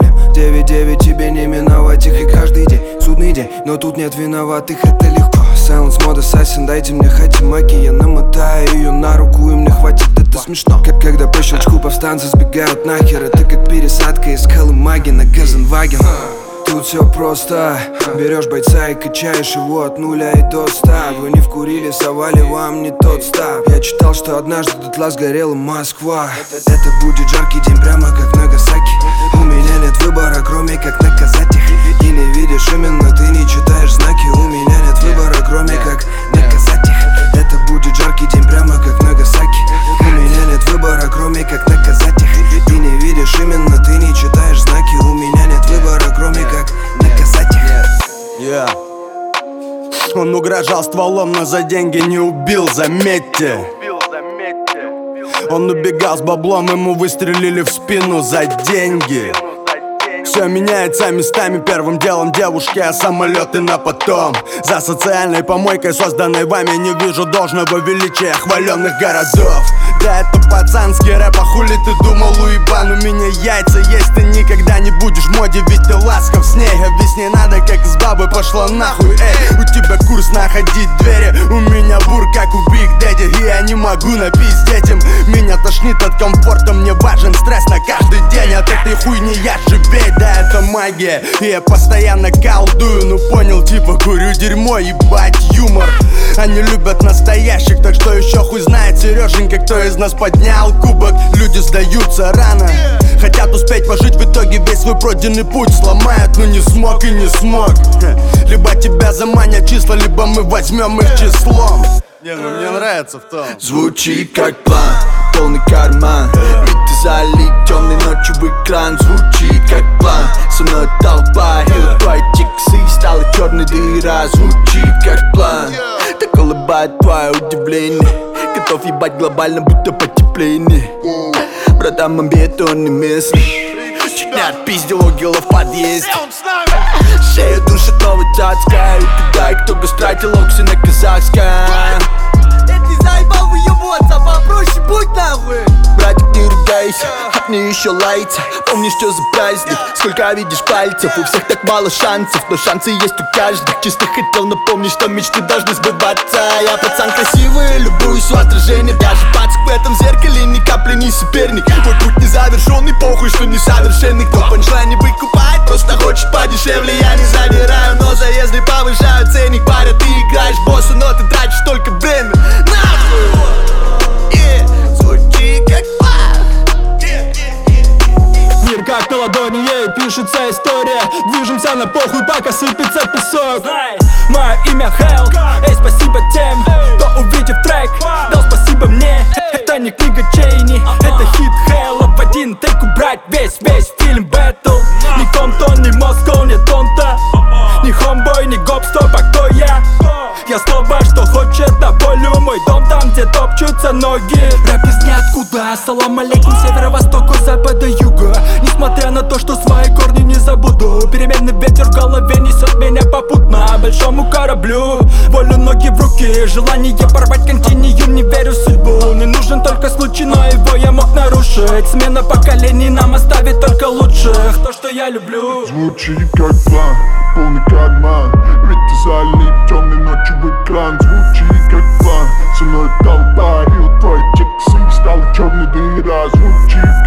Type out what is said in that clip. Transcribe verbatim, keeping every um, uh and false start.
проблем. Девять девять, тебе не миновать их. И каждый день судный день, но тут нет виноватых, это легко. Silence мод assassin, дайте мне хатимаки. Я намотаю ее на руку, и мне хватит, это смешно. Как когда по щелчку повстанцы сбегают нахер. Это как пересадка из Колымаги на Газенваген. Тут все просто. Берешь бойца и качаешь его от нуля и до ста. Вы не вкурили, совали вам не тот став. Я читал, что однажды дотла сгорела Москва. Это будет жаркий день, прямо как Нагасаки. У меня нет выбора, кроме как наказать их. И не видишь именно, ты не читаешь знаки. У меня нет выбора, кроме как наказать их. Это будет жаркий день, прямо как Нагасаки. У меня нет выбора, кроме как наказать их. Ты не видишь именно, ты не читаешь знаки. У меня нет выбора, кроме как наказать их. Yeah. Он угрожал стволом, но за деньги не убил, заметьте. Он убегал с баблом, ему выстрелили в спину за деньги. Все меняется местами, первым делом девушки, а самолеты на потом. За социальной помойкой, созданной вами, не вижу должного величия хваленных городов. Да это пацанский рэп, а хули ты думал, уебан? У меня яйца есть, ты никогда не будешь в моде, ведь ты ласков с ней. Объясни надо, как с бабой пошла нахуй, эй. У тебя курс находить двери, у меня бур, как у Big Daddy. И я не могу напиздеть им, меня тошнит от комфорта, мне важен стресс на каждый день. От этой хуйни я живей, да это магия, и я постоянно колдую. Ну понял, типа курю дерьмо, ебать юмор. Они любят настоящих, так что еще хуй знает Сереженька, кто из нас поднял кубок. Люди сдаются рано, хотят успеть пожить, в итоге весь свой пройденный путь сломают, но не смог и не смог. Либо тебя заманят числа, либо мы возьмем их числом. Не, ну мне нравится в том. Звучит как план, полный карман. Биты залит темной ночью в экран. Звучит как план, со мной толпа. И твои чиксы стала черной дыра. Звучит как план, так улыбает твое удивление. Готов ебать глобально, будто потепление. Братан, бетонный мысли. Чуть не отпиздил угол в подъезде. Шею душит новый цацкая. Упитай, кто бы стратил окси на казахском. Я не заебал выебываться, попроще будь нахуй. Братик, не ругайся, от мне еще лается. Помнишь, что за праздник, сколько видишь пальцев. У всех так мало шансов, но шансы есть у каждого. Чисто хотел напомнить, что мечты должны сбываться. Я пацан красивый, любуюсь у отражения. Даже пацак в этом зеркале ни капли не соперник. Мой путь незавершенный, похуй, что несовершенный. Кто панчлайн не выкупает, просто хочет подешевле. Я не задираю, но заезды повышают ценник. Паря, ты играешь босса, но ты тратишь только время. Нахуй! Yeah. Звучит как план. Мир как на ладони, ей пишется история. Движемся на похуй, пока сыпется песок. Мое имя Хелл, эй, спасибо тем, кто увидев трек, дал спасибо мне. Это не книга Чейни, это хит Хэлла. В один тейк убрать весь, весь фильм Бэтл. Ни Комптон, ни Москва, ни Тонта, ни Хомбой, ни Гопстоп, а кто я? Я снова что хочет на волю. Мой дом там, где топчутся ноги. Рэп из ниоткуда, ассалам алейкум, северо-востоку, запада, юга. Несмотря на то, что свои корни не забуду. Переменный ветер в голове несет меня попутно большому кораблю. Волю ноги в руки, желание порвать континуум. Не верю в судьбу, не нужен только случай, но его я мог нарушить. Смена поколений нам оставит только лучших, то, что я люблю. Звучит как план, полный карман. Ведь ты залит темной ночью в экран. Звучит как план, со мной толпа. И у твоих чиксов стала черной дыра. Звучит